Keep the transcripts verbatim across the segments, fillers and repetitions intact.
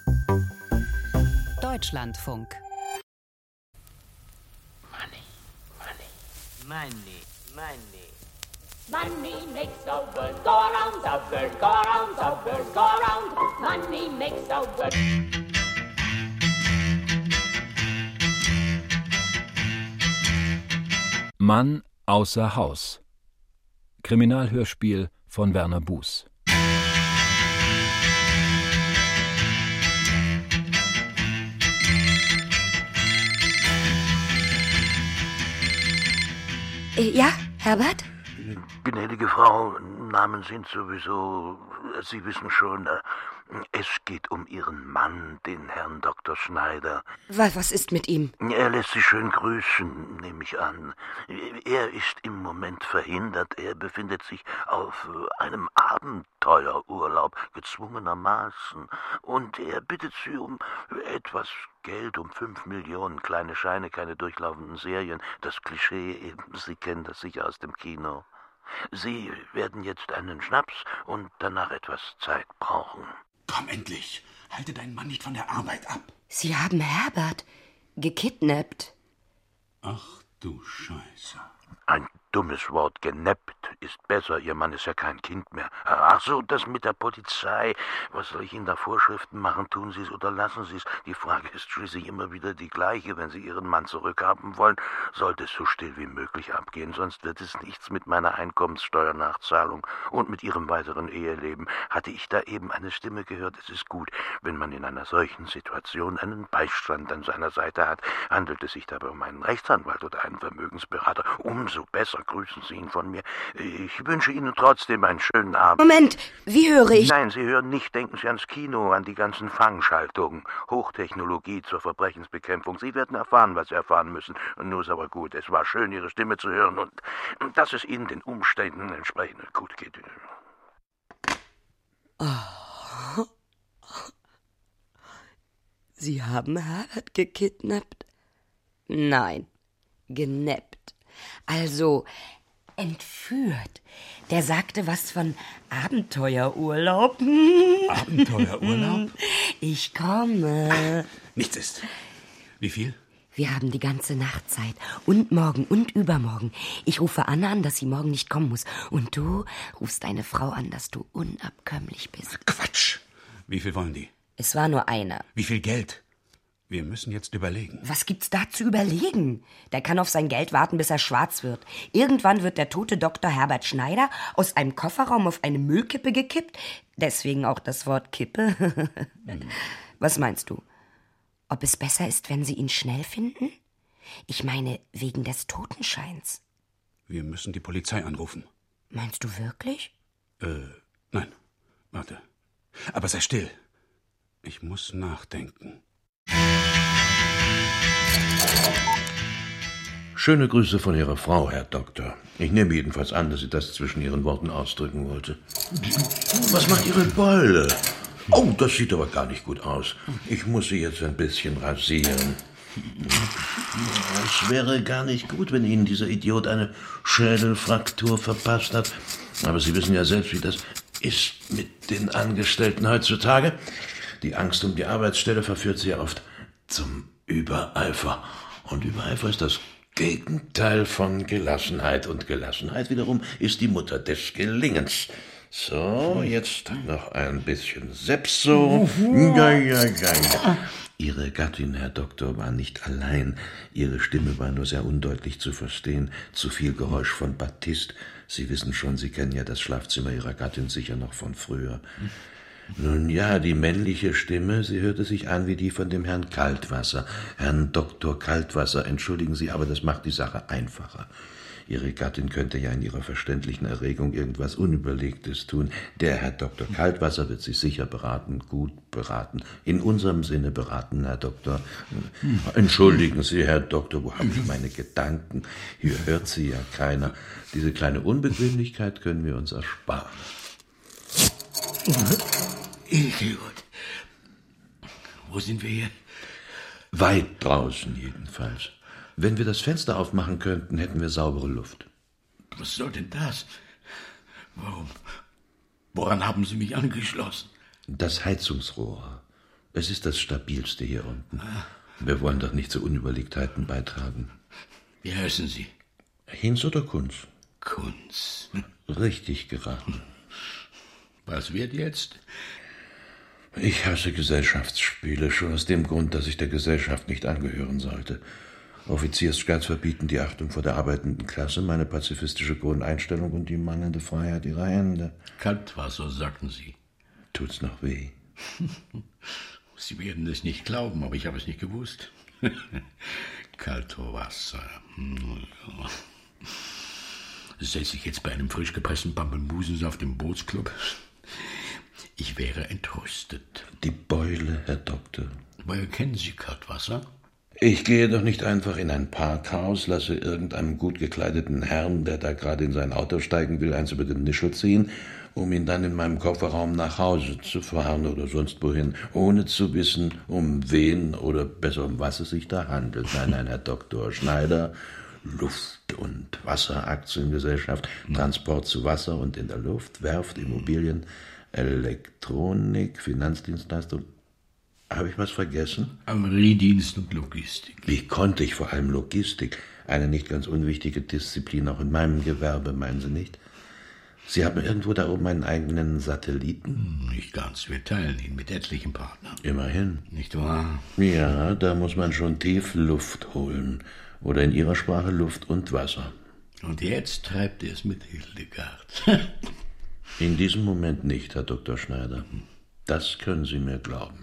Deutschlandfunk. Money, money, money, money. Money makes the world go around, the world go around, the world go around. Money makes the world. Mann außer Haus. Kriminalhörspiel von Werner Buß. Äh, ja, Herbert? Gnädige Frau, Namen sind sowieso, Sie wissen schon, es geht um Ihren Mann, den Herrn Doktor Schneider. Was, was ist mit ihm? Er lässt Sie schön grüßen, nehme ich an. Er ist im Moment verhindert. Er befindet sich auf einem Abenteuerurlaub, gezwungenermaßen. Und er bittet Sie um etwas Geld, um fünf Millionen, kleine Scheine, keine durchlaufenden Serien. Das Klischee eben, Sie kennen das sicher aus dem Kino. Sie werden jetzt einen Schnaps und danach etwas Zeit brauchen. Komm endlich. Halte deinen Mann nicht von der Arbeit ab. Sie haben Herbert gekidnappt. Ach du Scheiße. Ein dummes Wort, genappt, ist besser. Ihr Mann ist ja kein Kind mehr. Ach so, das mit der Polizei. Was soll ich Ihnen da Vorschriften machen? Tun Sie es oder lassen Sie es? Die Frage ist schließlich immer wieder die gleiche. Wenn Sie Ihren Mann zurückhaben wollen, sollte es so still wie möglich abgehen. Sonst wird es nichts mit meiner Einkommenssteuernachzahlung und mit Ihrem weiteren Eheleben. Hatte ich da eben eine Stimme gehört? Es ist gut, wenn man in einer solchen Situation einen Beistand an seiner Seite hat. Handelt es sich dabei um einen Rechtsanwalt oder einen Vermögensberater? Umso besser. Grüßen Sie ihn von mir. Ich wünsche Ihnen trotzdem einen schönen Abend. Moment, wie höre ich? Nein, Sie hören nicht. Denken Sie ans Kino, an die ganzen Fangschaltungen. Hochtechnologie zur Verbrechensbekämpfung. Sie werden erfahren, was Sie erfahren müssen. Nur ist aber gut. Es war schön, Ihre Stimme zu hören und dass es Ihnen den Umständen entsprechend gut geht. Oh. Sie haben Herbert gekidnappt? Nein, genappt. Also, entführt. Der sagte was von Abenteuerurlaub. Abenteuerurlaub? Ich komme. Nichts ist. Wie viel? Wir haben die ganze Nacht Zeit. Und morgen und übermorgen. Ich rufe Anna an, dass sie morgen nicht kommen muss. Und du rufst deine Frau an, dass du unabkömmlich bist. Quatsch. Wie viel wollen die? Es war nur einer. Wie viel Geld? Wir müssen jetzt überlegen. Was gibt's da zu überlegen? Der kann auf sein Geld warten, bis er schwarz wird. Irgendwann wird der tote Doktor Herbert Schneider aus einem Kofferraum auf eine Müllkippe gekippt. Deswegen auch das Wort Kippe. hm. Was meinst du? Ob es besser ist, wenn Sie ihn schnell finden? Ich meine, wegen des Totenscheins. Wir müssen die Polizei anrufen. Meinst du wirklich? Äh, nein. Warte. Aber sei still. Ich muss nachdenken. Schöne Grüße von Ihrer Frau, Herr Doktor. Ich nehme jedenfalls an, dass sie das zwischen Ihren Worten ausdrücken wollte. Was macht Ihre Beule? Oh, das sieht aber gar nicht gut aus. Ich muss sie jetzt ein bisschen rasieren. Es wäre gar nicht gut, wenn Ihnen dieser Idiot eine Schädelfraktur verpasst hat. Aber Sie wissen ja selbst, wie das ist mit den Angestellten heutzutage. Die Angst um die Arbeitsstelle verführt sie ja oft zum Übereifer. Und Übereifer ist das Gegenteil von Gelassenheit. Und Gelassenheit wiederum ist die Mutter des Gelingens. So, jetzt noch ein bisschen Sepso. Ja, ja, ja, ja. Ihre Gattin, Herr Doktor, war nicht allein. Ihre Stimme war nur sehr undeutlich zu verstehen. Zu viel Geräusch von Batist. Sie wissen schon, Sie kennen ja das Schlafzimmer Ihrer Gattin sicher noch von früher. Nun ja, die männliche Stimme, sie hörte sich an wie die von dem Herrn Kaltwasser. Herrn Doktor Kaltwasser, entschuldigen Sie, aber das macht die Sache einfacher. Ihre Gattin könnte ja in ihrer verständlichen Erregung irgendwas Unüberlegtes tun. Der Herr Doktor Kaltwasser wird Sie sicher beraten, gut beraten. In unserem Sinne beraten, Herr Doktor. Entschuldigen Sie, Herr Doktor, wo habe ich meine Gedanken? Hier hört Sie ja keiner. Diese kleine Unbequemlichkeit können wir uns ersparen. Idiot. Wo sind wir hier? Weit draußen jedenfalls. Wenn wir das Fenster aufmachen könnten, hätten wir saubere Luft. Was soll denn das? Warum? Woran haben Sie mich angeschlossen? Das Heizungsrohr. Es ist das Stabilste hier unten. Wir wollen doch nicht zu Unüberlegtheiten beitragen. Wie heißen Sie? Hinz oder Kunz? Kunz. Richtig geraten. Was wird jetzt? Ich hasse Gesellschaftsspiele, schon aus dem Grund, dass ich der Gesellschaft nicht angehören sollte. Offiziersstaats verbieten die Achtung vor der arbeitenden Klasse, meine pazifistische Grundeinstellung und die mangelnde Freiheit ihrer Hände. Kaltwasser, sagten Sie. Tut's noch weh? Sie werden es nicht glauben, aber ich habe es nicht gewusst. Kaltwasser. Säße ich jetzt bei einem frisch gepressten Bambelmusensaft im Bootsclub? Ich wäre entrüstet. Die Beule, Herr Doktor. Woher kennen Sie Kaltwasser? Ich gehe doch nicht einfach in ein Parkhaus, lasse irgendeinem gut gekleideten Herrn, der da gerade in sein Auto steigen will, eins über den Nischel ziehen, um ihn dann in meinem Kofferraum nach Hause zu fahren oder sonst wohin, ohne zu wissen, um wen oder besser um was es sich da handelt. Nein, nein, Herr Doktor Schneider, Luft- und Wasseraktiengesellschaft, Transport zu Wasser und in der Luft, Werft, Immobilien, Elektronik, Finanzdienstleistung. Habe ich was vergessen? Avariedienst und Logistik. Wie konnte ich vor allem Logistik? Eine nicht ganz unwichtige Disziplin auch in meinem Gewerbe, meinen Sie nicht? Sie haben irgendwo da oben einen eigenen Satelliten? Nicht ganz, wir teilen ihn mit etlichen Partnern. Immerhin. Nicht wahr? Ja, da muss man schon tief Luft holen. Oder in Ihrer Sprache Luft und Wasser. Und jetzt treibt er es mit Hildegard. In diesem Moment nicht, Herr Doktor Schneider. Das können Sie mir glauben.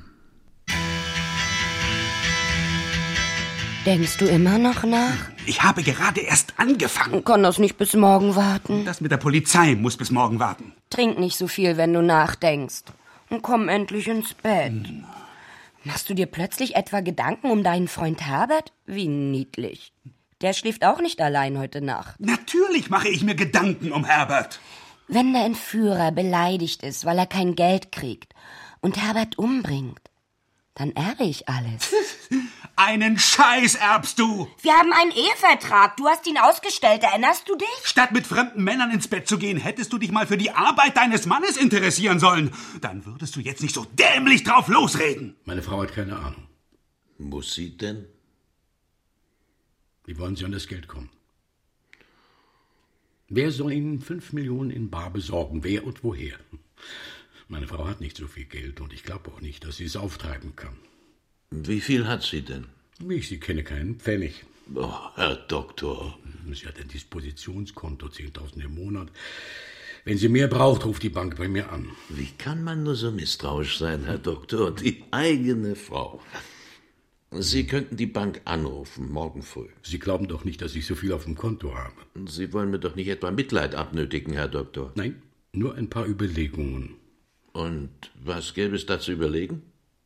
Denkst du immer noch nach? Ich habe gerade erst angefangen. Kann das nicht bis morgen warten? Das mit der Polizei muss bis morgen warten. Trink nicht so viel, wenn du nachdenkst. Und komm endlich ins Bett. Hm. Machst du dir plötzlich etwa Gedanken um deinen Freund Herbert? Wie niedlich. Der schläft auch nicht allein heute Nacht. Natürlich mache ich mir Gedanken um Herbert. Wenn der Entführer beleidigt ist, weil er kein Geld kriegt und Herbert umbringt, dann erbe ich alles. Einen Scheiß erbst du! Wir haben einen Ehevertrag. Du hast ihn ausgestellt. Erinnerst du dich? Statt mit fremden Männern ins Bett zu gehen, hättest du dich mal für die Arbeit deines Mannes interessieren sollen. Dann würdest du jetzt nicht so dämlich drauf losreden. Meine Frau hat keine Ahnung. Muss sie denn? Wie wollen Sie an das Geld kommen? Wer soll Ihnen fünf Millionen in bar besorgen? Wer und woher? Meine Frau hat nicht so viel Geld und ich glaube auch nicht, dass sie es auftreiben kann. Wie viel hat sie denn? Wie ich sie kenne, keinen Pfennig. Oh, Herr Doktor. Sie hat ein Dispositionskonto, zehntausend im Monat. Wenn sie mehr braucht, ruft die Bank bei mir an. Wie kann man nur so misstrauisch sein, Herr Doktor? Die eigene Frau. Sie könnten die Bank anrufen, morgen früh. Sie glauben doch nicht, dass ich so viel auf dem Konto habe. Sie wollen mir doch nicht etwa Mitleid abnötigen, Herr Doktor. Nein, nur ein paar Überlegungen. Und was gäbe es da zu überlegen?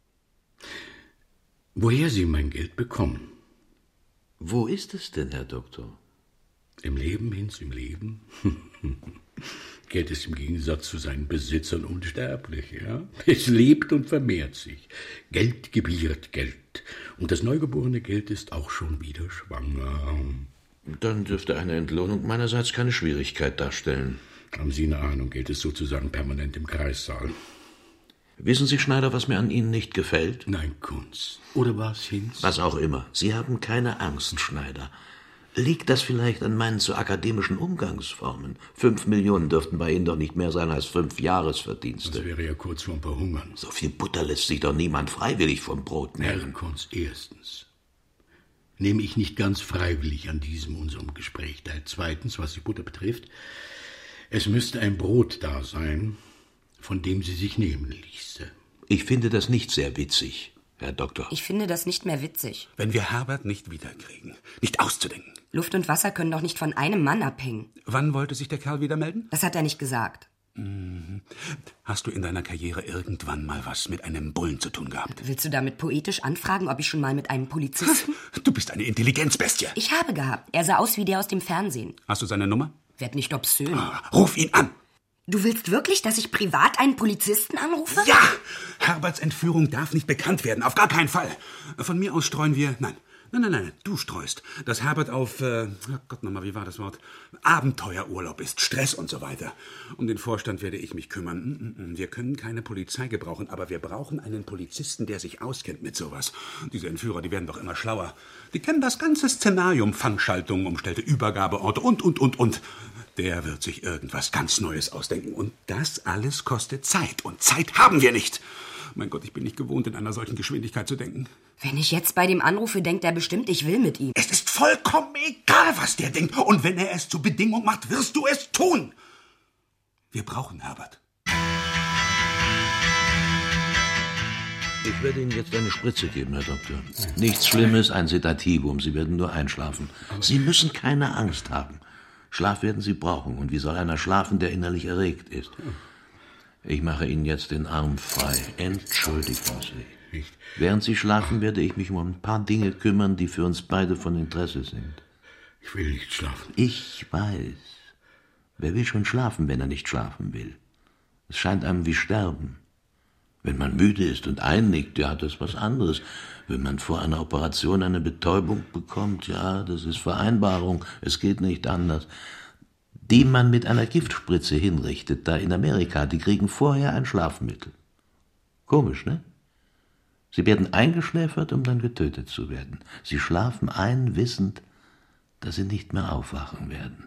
Woher Sie mein Geld bekommen. Wo ist es denn, Herr Doktor? Im Leben, Hinz, im Leben. Geld ist im Gegensatz zu seinen Besitzern unsterblich, ja? Es lebt und vermehrt sich. Geld gebiert Geld. Und das neugeborene Geld ist auch schon wieder schwanger. Dann dürfte eine Entlohnung meinerseits keine Schwierigkeit darstellen. Haben Sie eine Ahnung, Geld ist sozusagen permanent im Kreissaal. Wissen Sie, Schneider, was mir an Ihnen nicht gefällt? Nein, Kunz. Oder was, Hinz? Was auch immer. Sie haben keine Angst, Schneider. Liegt das vielleicht an meinen zu akademischen Umgangsformen? Fünf Millionen dürften bei Ihnen doch nicht mehr sein als fünf Jahresverdienste. Das wäre ja kurz vorm Verhungern. So viel Butter lässt sich doch niemand freiwillig vom Brot nehmen. Herr Kunz, erstens nehme ich nicht ganz freiwillig an diesem unserem Gespräch teil. Zweitens, was die Butter betrifft, es müsste ein Brot da sein, von dem sie sich nehmen ließe. Ich finde das nicht sehr witzig, Herr Doktor. Ich finde das nicht mehr witzig. Wenn wir Herbert nicht wiederkriegen, nicht auszudenken. Luft und Wasser können doch nicht von einem Mann abhängen. Wann wollte sich der Kerl wieder melden? Das hat er nicht gesagt. Mhm. Hast du in deiner Karriere irgendwann mal was mit einem Bullen zu tun gehabt? Willst du damit poetisch anfragen, ob ich schon mal mit einem Polizisten... Du bist eine Intelligenzbestie. Ich habe gehabt. Er sah aus wie der aus dem Fernsehen. Hast du seine Nummer? Werd nicht obszön. Ah, ruf ihn an. Du willst wirklich, dass ich privat einen Polizisten anrufe? Ja! Herberts Entführung darf nicht bekannt werden, auf gar keinen Fall. Von mir aus streuen wir, nein, Nein, nein, nein, du streust, dass Herbert auf, äh, oh Gott nochmal, wie war das Wort? Abenteuerurlaub ist, Stress und so weiter. Um den Vorstand werde ich mich kümmern. Wir können keine Polizei gebrauchen, aber wir brauchen einen Polizisten, der sich auskennt mit sowas. Diese Entführer, die werden doch immer schlauer. Die kennen das ganze Szenarium, Fangschaltungen, umstellte Übergabeorte und, und, und, und. Der wird sich irgendwas ganz Neues ausdenken. Und das alles kostet Zeit. Und Zeit haben wir nicht. Mein Gott, ich bin nicht gewohnt, in einer solchen Geschwindigkeit zu denken. Wenn ich jetzt bei dem anrufe, denkt er bestimmt, ich will mit ihm. Es ist vollkommen egal, was der denkt. Und wenn er es zur Bedingung macht, wirst du es tun. Wir brauchen Herbert. Ich werde Ihnen jetzt eine Spritze geben, Herr Doktor. Nichts Schlimmes, ein Sedativum. Sie werden nur einschlafen. Sie müssen keine Angst haben. Schlaf werden Sie brauchen. Und wie soll einer schlafen, der innerlich erregt ist? Ich mache Ihnen jetzt den Arm frei. Entschuldigen Sie. Nicht. Während Sie schlafen, werde ich mich um ein paar Dinge kümmern, die für uns beide von Interesse sind. Ich will nicht schlafen. Ich weiß. Wer will schon schlafen, wenn er nicht schlafen will? Es scheint einem wie Sterben. Wenn man müde ist und einnickt, ja, das ist was anderes. Wenn man vor einer Operation eine Betäubung bekommt, ja, das ist Vereinbarung, es geht nicht anders. Die man mit einer Giftspritze hinrichtet, da in Amerika, die kriegen vorher ein Schlafmittel. Komisch, ne? Sie werden eingeschläfert, um dann getötet zu werden. Sie schlafen ein, wissend, dass sie nicht mehr aufwachen werden.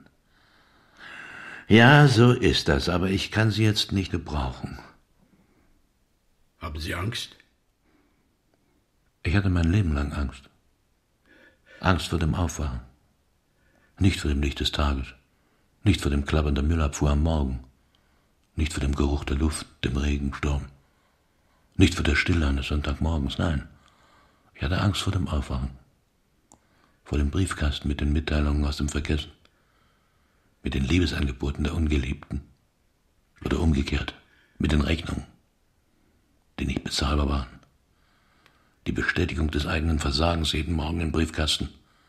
Ja, so ist das, aber ich kann Sie jetzt nicht gebrauchen. Haben Sie Angst? Ich hatte mein Leben lang Angst. Angst vor dem Aufwachen. Nicht vor dem Licht des Tages. Nicht vor dem Klappern der Müllabfuhr am Morgen. Nicht vor dem Geruch der Luft, dem Regensturm. Nicht vor der Stille eines Sonntagmorgens, nein. Ich hatte Angst vor dem Aufwachen. Vor dem Briefkasten mit den Mitteilungen aus dem Vergessen. Mit den Liebesangeboten der Ungeliebten. Oder umgekehrt, mit den Rechnungen, die nicht bezahlbar waren. Die Bestätigung des eigenen Versagens jeden Morgen im Briefkasten.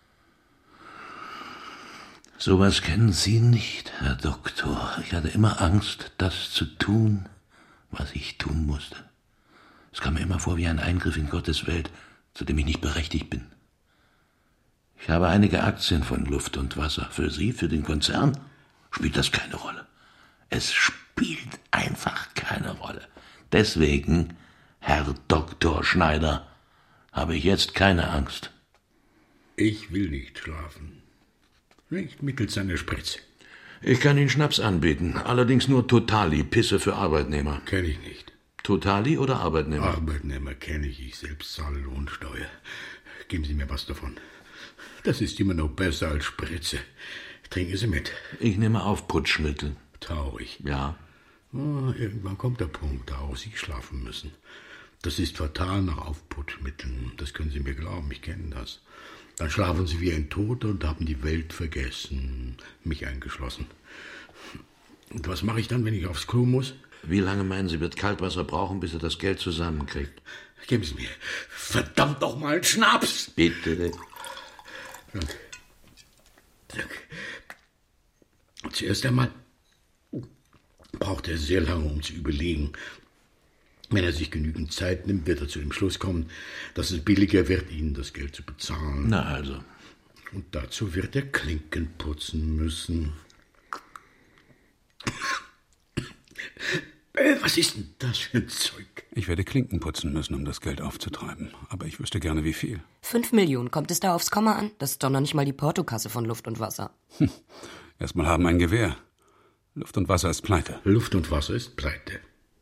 Sowas kennen Sie nicht, Herr Doktor. Ich hatte immer Angst, das zu tun, was ich tun musste. Es kam mir immer vor wie ein Eingriff in Gottes Welt, zu dem ich nicht berechtigt bin. Ich habe einige Aktien von Luft und Wasser. Für Sie, für den Konzern, spielt das keine Rolle. Es spielt einfach keine Rolle. Deswegen, Herr Doktor Schneider, habe ich jetzt keine Angst. Ich will nicht schlafen. Nicht mittels einer Spritze. Ich kann Ihnen Schnaps anbieten, allerdings nur Totali, Pisse für Arbeitnehmer. Kenn ich nicht. Totali oder Arbeitnehmer? Arbeitnehmer kenne ich, ich selbst zahle Lohnsteuer. Geben Sie mir was davon. Das ist immer noch besser als Spritze. Trinken Sie mit. Ich nehme Aufputschmittel. Traurig. Ja. Oh, irgendwann kommt der Punkt, da auch Sie schlafen müssen. Das ist fatal nach Aufputschmitteln. Das können Sie mir glauben, ich kenne das. Dann schlafen Sie wie ein Toter und haben die Welt vergessen. Mich eingeschlossen. Und was mache ich dann, wenn ich aufs Klo muss? Wie lange meinen Sie, wird Kaltwasser brauchen, bis er das Geld zusammenkriegt? Geben Sie mir verdammt noch mal einen Schnaps. Bitte. Danke. Danke. Zuerst einmal braucht er sehr lange, um zu überlegen. Wenn er sich genügend Zeit nimmt, wird er zu dem Schluss kommen, dass es billiger wird, Ihnen das Geld zu bezahlen. Na also. Und dazu wird er Klinken putzen müssen. Was ist denn das für ein Zeug? Ich werde Klinken putzen müssen, um das Geld aufzutreiben. Aber ich wüsste gerne, wie viel. Fünf Millionen. Kommt es da aufs Komma an? Das ist doch noch nicht mal die Portokasse von Luft und Wasser. Hm. Erstmal haben ein Gewehr. Luft und Wasser ist pleite. Luft und Wasser ist pleite.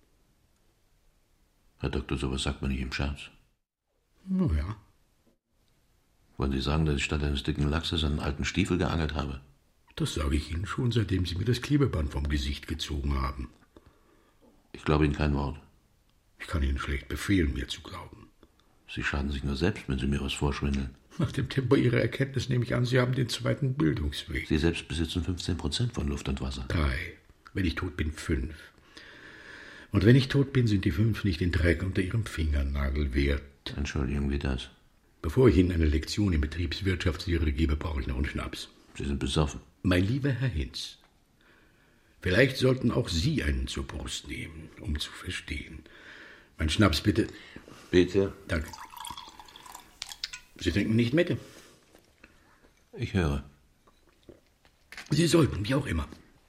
Herr Doktor, sowas sagt man nicht im Scherz. Na ja. Wollen Sie sagen, dass ich statt eines dicken Lachses einen alten Stiefel geangelt habe? Das sage ich Ihnen schon, seitdem Sie mir das Klebeband vom Gesicht gezogen haben. Ich glaube Ihnen kein Wort. Ich kann Ihnen schlecht befehlen, mir zu glauben. Sie schaden sich nur selbst, wenn Sie mir was vorschwindeln. Nach dem Tempo Ihrer Erkenntnis nehme ich an, Sie haben den zweiten Bildungsweg. Sie selbst besitzen fünfzehn Prozent von Luft und Wasser. Drei. Wenn ich tot bin, fünf. Und wenn ich tot bin, sind die fünf nicht den Dreck unter Ihrem Fingernagel wert. Entschuldigung, wie das? Bevor ich Ihnen eine Lektion in Betriebswirtschaftslehre gebe, brauche ich noch einen Schnaps. Sie sind besoffen. Mein lieber Herr Hinz, vielleicht sollten auch Sie einen zur Brust nehmen, um zu verstehen. Mein Schnaps, bitte. Bitte. Danke. Sie denken nicht mit? Ich höre. Sie sollten, wie auch immer.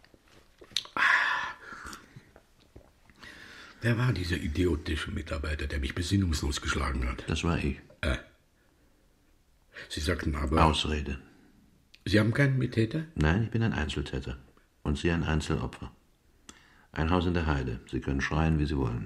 Wer war dieser idiotische Mitarbeiter, der mich besinnungslos geschlagen hat? Das war ich. Äh. Sie sagten aber... Ausrede. Sie haben keinen Mittäter? Nein, ich bin ein Einzeltäter. Und Sie ein Einzelopfer. Ein Haus in der Heide. Sie können schreien, wie Sie wollen.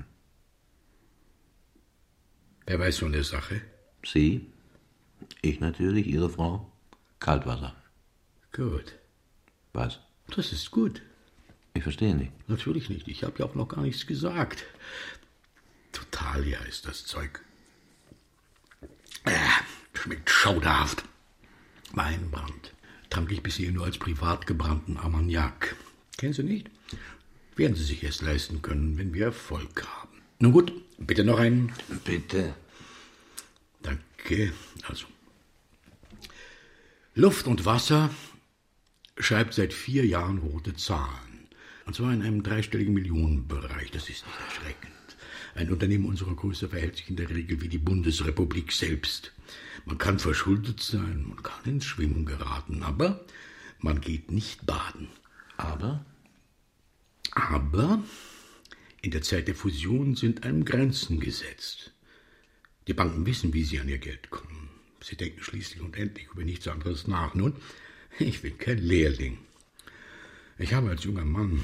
Wer weiß von der Sache? Sie, ich natürlich, Ihre Frau. Kaltwasser. Gut. Was? Das ist gut. Ich verstehe nicht. Natürlich nicht. Ich habe ja auch noch gar nichts gesagt. Totalia ist das Zeug. Äh, schmeckt schauderhaft. Weinbrand. Trank ich bisher nur als privat gebrannten Armagnac. Kennen Sie nicht? Werden Sie sich erst leisten können, wenn wir Erfolg haben. Nun gut, bitte noch einen. Bitte. Danke. Also. Luft und Wasser schreibt seit vier Jahren rote Zahlen. Und zwar in einem dreistelligen Millionenbereich. Das ist nicht erschreckend. Ein Unternehmen unserer Größe verhält sich in der Regel wie die Bundesrepublik selbst. Man kann verschuldet sein, man kann ins Schwimmen geraten, aber man geht nicht baden. Aber? Aber in der Zeit der Fusion sind einem Grenzen gesetzt. Die Banken wissen, wie sie an ihr Geld kommen. Sie denken schließlich und endlich über nichts anderes nach. Nun, ich bin kein Lehrling. Ich habe als junger Mann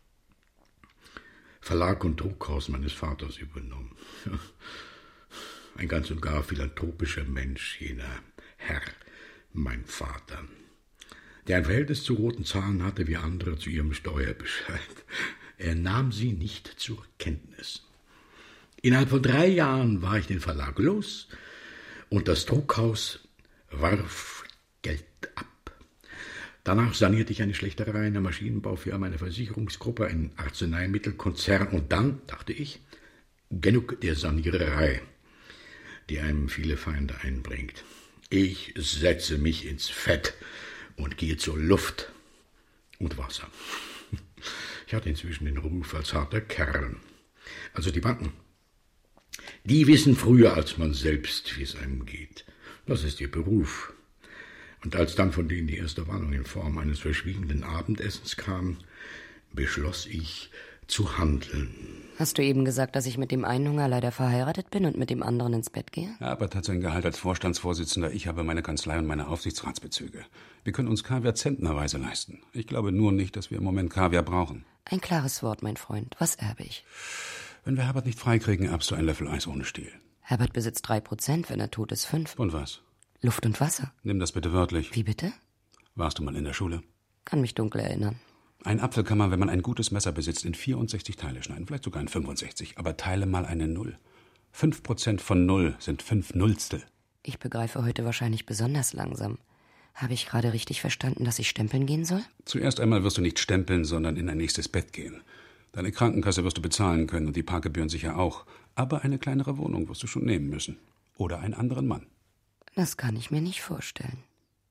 Verlag und Druckhaus meines Vaters übernommen. Ein ganz und gar philanthropischer Mensch, jener Herr, mein Vater, der ein Verhältnis zu roten Zahlen hatte wie andere zu ihrem Steuerbescheid. Er nahm sie nicht zur Kenntnis. Innerhalb von drei Jahren war ich den Verlag los und das Druckhaus warf Geld ab. Danach sanierte ich eine Schlächterei, eine Maschinenbaufirma, eine Versicherungsgruppe, einen Arzneimittelkonzern und dann, dachte ich, genug der Saniererei, die einem viele Feinde einbringt. Ich setze mich ins Fett und gehe zur Luft und Wasser. Ich hatte inzwischen den Ruf als harter Kerl. Also die Banken, die wissen früher als man selbst, wie es einem geht. Das ist ihr Beruf. Und als dann von denen die erste Warnung in Form eines verschwiegenen Abendessens kam, beschloss ich zu handeln. Hast du eben gesagt, dass ich mit dem einen Hunger leider verheiratet bin und mit dem anderen ins Bett gehe? Herbert hat sein Gehalt als Vorstandsvorsitzender, ich habe meine Kanzlei und meine Aufsichtsratsbezüge. Wir können uns Kaviar zentnerweise leisten. Ich glaube nur nicht, dass wir im Moment Kaviar brauchen. Ein klares Wort, mein Freund. Was erbe ich? Wenn wir Herbert nicht freikriegen, erbst du einen Löffel Eis ohne Stiel. Herbert besitzt drei Prozent, wenn er tot ist, fünf. Und was? Luft und Wasser. Nimm das bitte wörtlich. Wie bitte? Warst du mal in der Schule? Kann mich dunkel erinnern. Ein Apfel kann man, wenn man ein gutes Messer besitzt, in vierundsechzig Teile schneiden, vielleicht sogar in fünfundsechzig. Aber teile mal eine Null. Fünf Prozent von Null sind fünf Nullstel. Ich begreife heute wahrscheinlich besonders langsam. Habe ich gerade richtig verstanden, dass ich stempeln gehen soll? Zuerst einmal wirst du nicht stempeln, sondern in ein nächstes Bett gehen. Deine Krankenkasse wirst du bezahlen können und die Parkgebühren sicher auch. Aber eine kleinere Wohnung wirst du schon nehmen müssen. Oder einen anderen Mann. Das kann ich mir nicht vorstellen.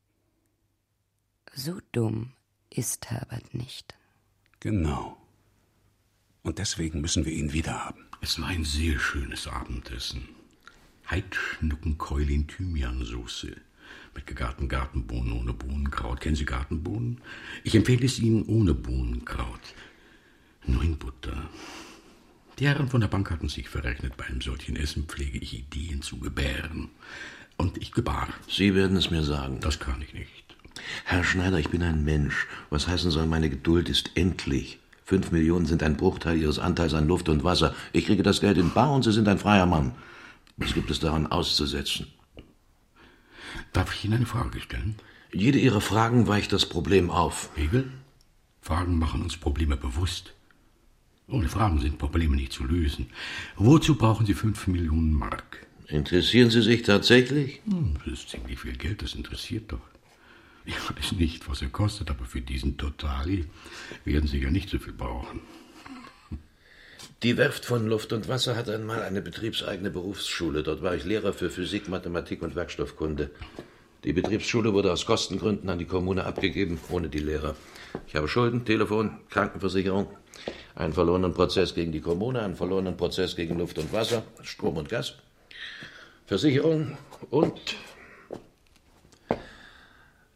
So dumm ist Herbert nicht. Genau. Und deswegen müssen wir ihn wiederhaben. Es war ein sehr schönes Abendessen. Heidschnuckenkeule in Thymiansauce. Mit gegarten Gartenbohnen ohne Bohnenkraut. Kennen Sie Gartenbohnen? Ich empfehle es Ihnen ohne Bohnenkraut. Nur in Butter. Die Herren von der Bank hatten sich verrechnet, bei einem solchen Essen pflege ich Ideen zu gebären. Und ich gebar. Sie werden es mir sagen. Das kann ich nicht. Herr Schneider, ich bin ein Mensch. Was heißen soll, meine Geduld ist endlich. Fünf Millionen sind ein Bruchteil Ihres Anteils an Luft und Wasser. Ich kriege das Geld in bar und Sie sind ein freier Mann. Was gibt es daran auszusetzen? Darf ich Ihnen eine Frage stellen? Jede Ihrer Fragen weicht das Problem auf. Hegel? Fragen machen uns Probleme bewusst. Ohne Fragen sind Probleme nicht zu lösen. Wozu brauchen Sie fünf Millionen Mark? Interessieren Sie sich tatsächlich? Hm, das ist ziemlich viel Geld, das interessiert doch. Ich weiß nicht, was er kostet, aber für diesen Totali werden Sie ja nicht so viel brauchen. Die Werft von Luft und Wasser hat einmal eine betriebseigene Berufsschule. Dort war ich Lehrer für Physik, Mathematik und Werkstoffkunde. Die Betriebsschule wurde aus Kostengründen an die Kommune abgegeben, ohne die Lehrer. Ich habe Schulden, Telefon, Krankenversicherung, einen verlorenen Prozess gegen die Kommune, einen verlorenen Prozess gegen Luft und Wasser, Strom und Gas, Versicherung und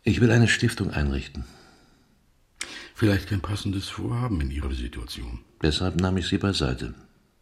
Ich will eine Stiftung einrichten. Vielleicht kein passendes Vorhaben in Ihrer Situation. Deshalb nahm ich Sie beiseite.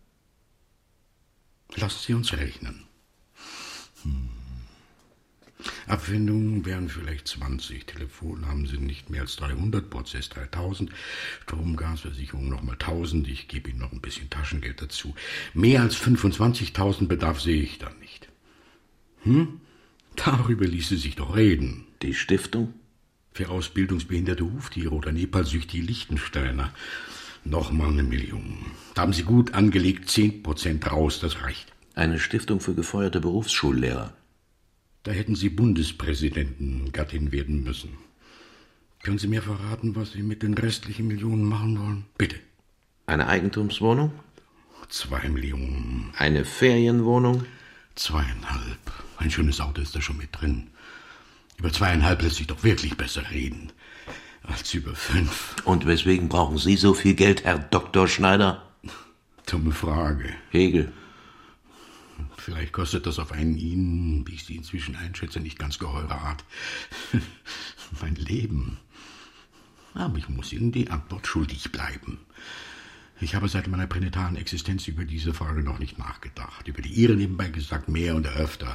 Lassen Sie uns rechnen. Hm. Abwendungen wären vielleicht zwanzig. Telefon haben Sie nicht mehr als dreihundert, Prozess dreitausend, Strom, Gasversicherung nochmal tausend. Ich gebe Ihnen noch ein bisschen Taschengeld dazu. Mehr als fünfundzwanzigtausend Bedarf sehe ich dann nicht. Hm? Darüber ließe sich doch reden. Die Stiftung? Für ausbildungsbehinderte Huftiere oder nepalsüchtige Liechtensteiner. Nochmal eine Million. Da haben Sie gut angelegt, zehn Prozent raus, das reicht. Eine Stiftung für gefeuerte Berufsschullehrer. Da hätten Sie Bundespräsidentengattin werden müssen. Können Sie mir verraten, was Sie mit den restlichen Millionen machen wollen? Bitte. Eine Eigentumswohnung? Zwei Millionen. Eine Ferienwohnung? Zweieinhalb. Ein schönes Auto ist da schon mit drin. Über zweieinhalb lässt sich doch wirklich besser reden als über fünf. Und weswegen brauchen Sie so viel Geld, Herr Doktor Schneider? Dumme Frage. Hegel. Vielleicht kostet das auf einen Ihnen, wie ich Sie inzwischen einschätze, nicht ganz geheure Art. Mein Leben. Aber ich muss Ihnen die Antwort schuldig bleiben. Ich habe seit meiner pränatalen Existenz über diese Frage noch nicht nachgedacht. Über die Ihre nebenbei gesagt mehr und öfter.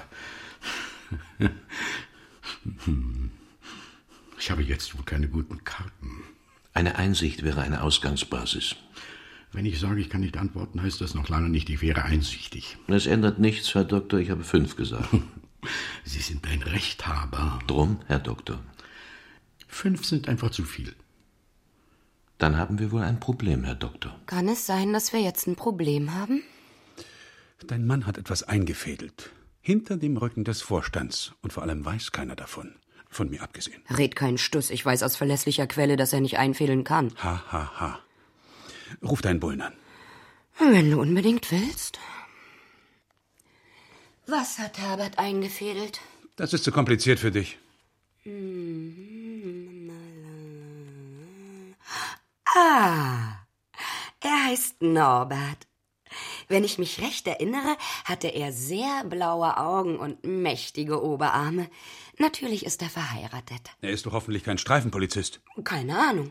Ich habe jetzt wohl keine guten Karten. Eine Einsicht wäre eine Ausgangsbasis. Wenn ich sage, ich kann nicht antworten, heißt das noch lange nicht, ich wäre einsichtig. Es ändert nichts, Herr Doktor, ich habe fünf gesagt. Sie sind ein Rechthaber. Drum, Herr Doktor. Fünf sind einfach zu viel. Dann haben wir wohl ein Problem, Herr Doktor. Kann es sein, dass wir jetzt ein Problem haben? Dein Mann hat etwas eingefädelt. Hinter dem Rücken des Vorstands. Und vor allem weiß keiner davon. Von mir abgesehen. Red keinen Stuss. Ich weiß aus verlässlicher Quelle, dass er nicht einfädeln kann. Ha, ha, ha. Ruf deinen Bullen an. Wenn du unbedingt willst. Was hat Herbert eingefädelt? Das ist zu kompliziert für dich. Ah, er heißt Norbert. Wenn ich mich recht erinnere, hatte er sehr blaue Augen und mächtige Oberarme. Natürlich ist er verheiratet. Er ist doch hoffentlich kein Streifenpolizist. Keine Ahnung.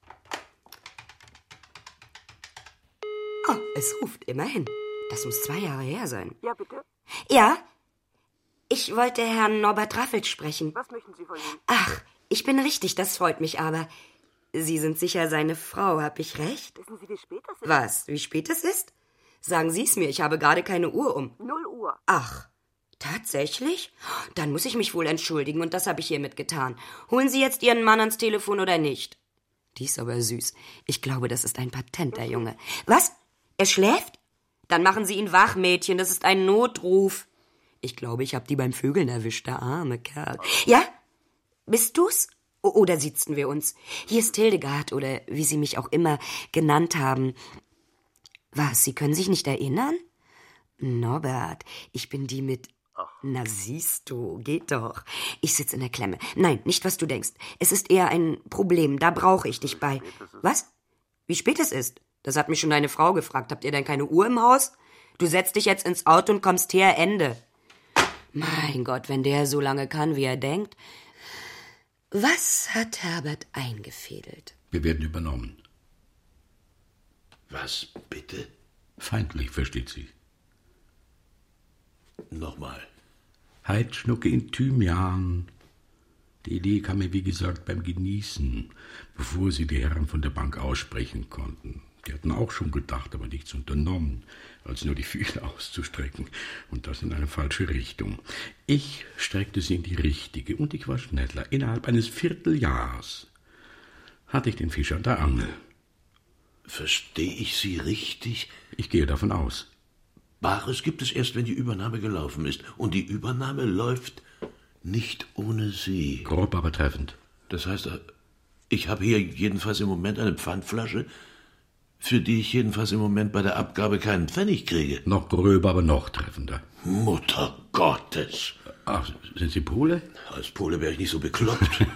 Oh, es ruft immerhin. Das muss zwei Jahre her sein. Ja, bitte? Ja, ich wollte Herrn Norbert Raffelt sprechen. Was möchten Sie von ihm? Ach, ich bin richtig, das freut mich aber. Sie sind sicher seine Frau, hab ich recht? Wissen Sie, wie spät das ist? Was, wie spät es ist? Sagen Sie es mir, ich habe gerade keine Uhr um. Null Uhr. Ach, tatsächlich? Dann muss ich mich wohl entschuldigen und das habe ich hiermit getan. Holen Sie jetzt Ihren Mann ans Telefon oder nicht? Die ist aber süß. Ich glaube, das ist ein Patent, der Junge. Was? Er schläft? Dann machen Sie ihn wach, Mädchen, das ist ein Notruf. Ich glaube, ich habe die beim Vögeln erwischt, der arme Kerl. Ja? Bist du's? O- oder sitzen wir uns? Hier ist Hildegard, oder wie Sie mich auch immer genannt haben. Was, Sie können sich nicht erinnern? Norbert, ich bin die mit... Na siehst du, geht doch. Ich sitz in der Klemme. Nein, nicht, was du denkst. Es ist eher ein Problem, da brauche ich dich bei. Was? Wie spät es ist? Das hat mich schon deine Frau gefragt. Habt ihr denn keine Uhr im Haus? Du setzt dich jetzt ins Auto und kommst her, Ende. Mein Gott, wenn der so lange kann, wie er denkt. Was hat Herbert eingefädelt? Wir werden übernommen. Was, bitte? Feindlich, versteht sie. Nochmal. Heidschnucke in Thymian. Die Idee kam mir, wie gesagt, beim Genießen, bevor sie die Herren von der Bank aussprechen konnten. Die hatten auch schon gedacht, aber nichts unternommen, als nur die Fühler auszustrecken, und das in eine falsche Richtung. Ich streckte sie in die richtige, und ich war schneller. Innerhalb eines Vierteljahres hatte ich den Fisch an der Angel. Verstehe ich Sie richtig? Ich gehe davon aus. Bares gibt es erst, wenn die Übernahme gelaufen ist. Und die Übernahme läuft nicht ohne Sie. Grob, aber treffend. Das heißt, ich habe hier jedenfalls im Moment eine Pfandflasche, für die ich jedenfalls im Moment bei der Abgabe keinen Pfennig kriege. Noch gröber, aber noch treffender. Mutter Gottes! Ach, sind Sie Pole? Als Pole wäre ich nicht so bekloppt. Ja.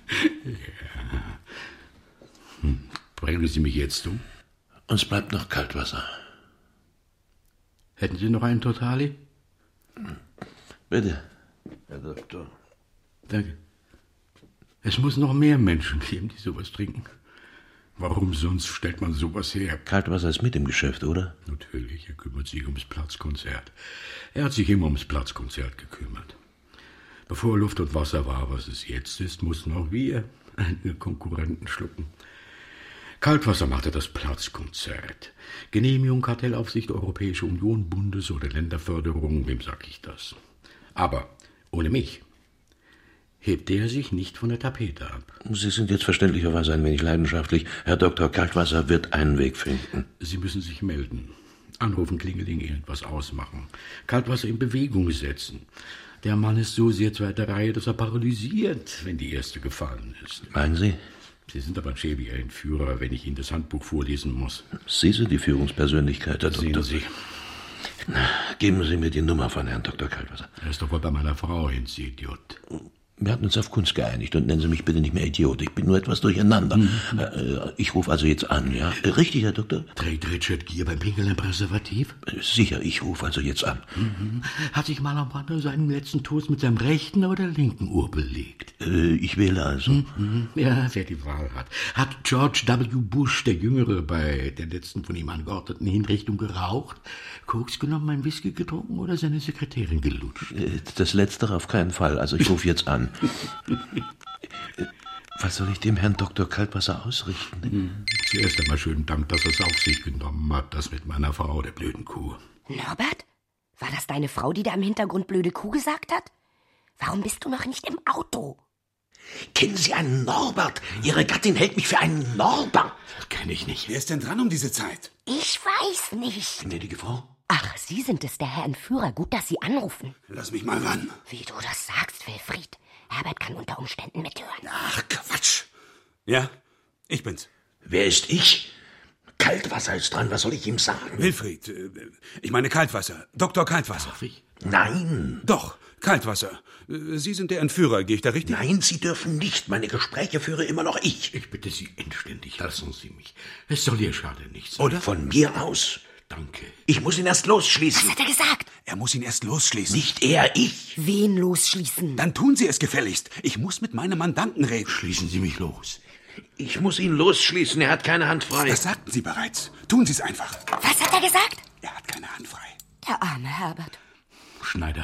Hm. Bringen Sie mich jetzt um? Uns bleibt noch Kaltwasser. Hätten Sie noch einen Totali? Bitte, Herr Doktor. Danke. Es muss noch mehr Menschen geben, die sowas trinken. Warum sonst stellt man sowas her? Kaltwasser ist mit im Geschäft, oder? Natürlich, er kümmert sich ums Platzkonzert. Er hat sich immer ums Platzkonzert gekümmert. Bevor Luft und Wasser war, was es jetzt ist, mussten auch wir einige Konkurrenten schlucken. Kaltwasser machte das Platzkonzert. Genehmigung, Kartellaufsicht, Europäische Union, Bundes- oder Länderförderung, wem sag ich das? Aber ohne mich hebt der sich nicht von der Tapete ab. Sie sind jetzt verständlicherweise ein wenig leidenschaftlich. Herr Doktor, Kaltwasser wird einen Weg finden. Sie müssen sich melden. Anrufen, Klingeling, irgendwas ausmachen. Kaltwasser in Bewegung setzen. Der Mann ist so sehr zweiter Reihe, dass er paralysiert, wenn die erste gefallen ist. Meinen Sie? Sie sind aber ein schäbiger Entführer, wenn ich Ihnen das Handbuch vorlesen muss. Sie sind die Führungspersönlichkeit, Herr Doktor. Sehen Sie. Na, geben Sie mir die Nummer von Herrn Doktor Kaltwasser. Er ist doch wohl bei meiner Frau hin, Sie Idiot. Wir hatten uns auf Kunst geeinigt und nennen Sie mich bitte nicht mehr Idiot. Ich bin nur etwas durcheinander. Mhm. Äh, ich rufe also jetzt an, ja? Richtig, Herr Doktor? Trägt Richard Gere beim Pinkeln ein Präservativ? Sicher, ich rufe also jetzt an. Mhm. Hat sich Malambrando seinen letzten Toast mit seinem rechten oder linken Ohr belegt? Äh, ich wähle also. Mhm. Ja, wer die Wahl hat. Hat George W. Bush, der Jüngere, bei der letzten von ihm angeordneten Hinrichtung geraucht, Koks genommen, ein Whisky getrunken oder seine Sekretärin gelutscht? Äh, das Letztere auf keinen Fall. Also ich rufe jetzt an. Was soll ich dem Herrn Doktor Kaltwasser ausrichten? Zuerst einmal schönen Dank, dass er es auf sich genommen hat, das mit meiner Frau, der blöden Kuh. Norbert? War das deine Frau, die da im Hintergrund blöde Kuh gesagt hat? Warum bist du noch nicht im Auto? Kennen Sie einen Norbert? Ihre Gattin hält mich für einen Norbert. Das kenne ich nicht. Wer ist denn dran um diese Zeit? Ich weiß nicht. Gnädige Frau? Ach, Sie sind es, der Herr Entführer. Gut, dass Sie anrufen. Lass mich mal ran. Wie du das sagst, Wilfried. Herbert kann unter Umständen mithören. Ach, Quatsch. Ja, ich bin's. Wer ist ich? Kaltwasser ist dran, was soll ich ihm sagen? Wilfried, äh, ich meine Kaltwasser. Doktor Kaltwasser. Darf ich? Nein. Doch, Kaltwasser. Äh, Sie sind der Entführer, gehe ich da richtig? Nein, Sie dürfen nicht. Meine Gespräche führe immer noch ich. Ich bitte Sie inständig, lassen Sie mich. Es soll Ihr Schade nicht sein. Oder? Von mir aus. Danke. Ich muss ihn erst losschließen. Was hat er gesagt? Er muss ihn erst losschließen. Nicht er, ich. Wen losschließen? Dann tun Sie es gefälligst. Ich muss mit meinem Mandanten reden. Schließen Sie mich los. Ich muss ihn losschließen. Er hat keine Hand frei. Das sagten Sie bereits. Tun Sie es einfach. Was hat er gesagt? Er hat keine Hand frei. Der arme Herbert. Schneider.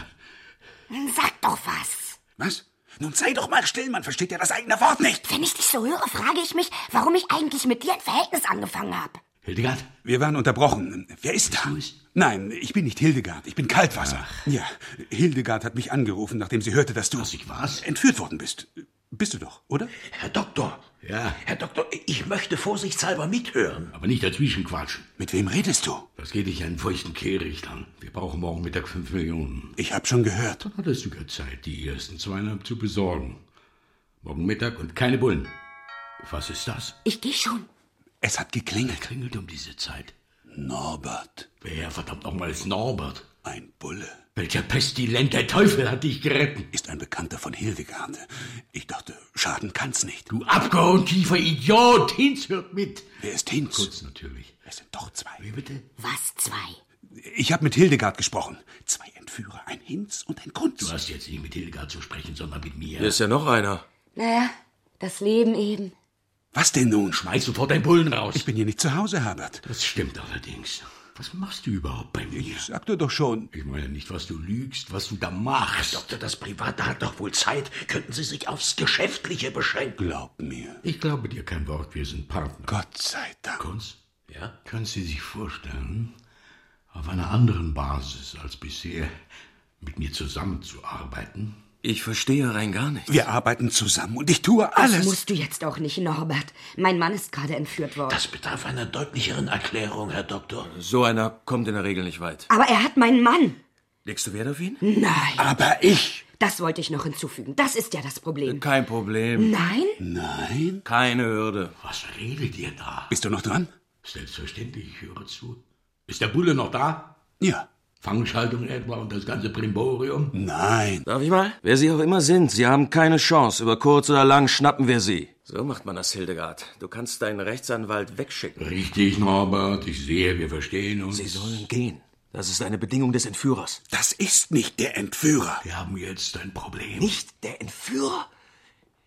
Sag doch was. Was? Nun sei doch mal still, man versteht ja das eigene Wort nicht. Wenn ich dich so höre, frage ich mich, warum ich eigentlich mit dir ein Verhältnis angefangen habe. Hildegard? Wir waren unterbrochen. Wer ist da? Nein, ich bin nicht Hildegard, ich bin Kaltwasser. Ach. Ja, Hildegard hat mich angerufen, nachdem sie hörte, dass du... Was ich was? Entführt worden bist. Bist du doch, oder? Herr Doktor. Ja? Herr Doktor, ich möchte vorsichtshalber mithören. Aber nicht dazwischen quatschen. Mit wem redest du? Das geht dich einen feuchten Kehricht an. Wir brauchen morgen Mittag fünf Millionen. Ich hab schon gehört. Dann hattest du ja Zeit, die ersten zweieinhalb zu besorgen. Morgen Mittag und keine Bullen. Was ist das? Ich geh schon. Es hat geklingelt. Klingelt um diese Zeit. Norbert. Wer verdammt nochmal ist Norbert? Ein Bulle. Welcher Pestilent, der Teufel hat dich gerettet? Ist ein Bekannter von Hildegard. Ich dachte, schaden kann's nicht. Du abgrundtiefer Idiot! Hinz hört mit. Wer ist Hinz? Kurz natürlich. Es sind doch zwei. Wie bitte? Was zwei? Ich habe mit Hildegard gesprochen. Zwei Entführer, ein Hinz und ein Kunz. Du hast jetzt nicht mit Hildegard zu sprechen, sondern mit mir. Hier ist ja noch einer. Naja, das Leben eben. Was denn nun? Schmeiß sofort deinen Bullen raus. Ich bin hier nicht zu Hause, Herbert. Das stimmt allerdings. Was machst du überhaupt bei mir? Ich sagte doch schon. Ich meine nicht, was du lügst, was du da machst. Herr Doktor, das Private hat doch wohl Zeit. Könnten Sie sich aufs Geschäftliche beschränken? Glaub mir. Ich glaube dir kein Wort, wir sind Partner. Gott sei Dank. Kunz? Ja? Können Sie sich vorstellen, auf einer anderen Basis als bisher mit mir zusammenzuarbeiten? Ich verstehe rein gar nichts. Wir arbeiten zusammen und ich tue alles. Das musst du jetzt auch nicht, Norbert. Mein Mann ist gerade entführt worden. Das bedarf einer deutlicheren Erklärung, Herr Doktor. So einer kommt in der Regel nicht weit. Aber er hat meinen Mann. Legst du Wert auf ihn? Nein. Aber ich. Das wollte ich noch hinzufügen. Das ist ja das Problem. Kein Problem. Nein? Nein. Keine Hürde. Was redet ihr da? Bist du noch dran? Selbstverständlich, ich höre zu. Ist der Bulle noch da? Ja. Fangschaltung etwa und das ganze Brimborium? Nein. Darf ich mal? Wer Sie auch immer sind, Sie haben keine Chance. Über kurz oder lang schnappen wir Sie. So macht man das, Hildegard. Du kannst deinen Rechtsanwalt wegschicken. Richtig, Norbert. Ich sehe, wir verstehen uns. Sie sollen gehen. Das ist eine Bedingung des Entführers. Das ist nicht der Entführer. Wir haben jetzt ein Problem. Nicht der Entführer?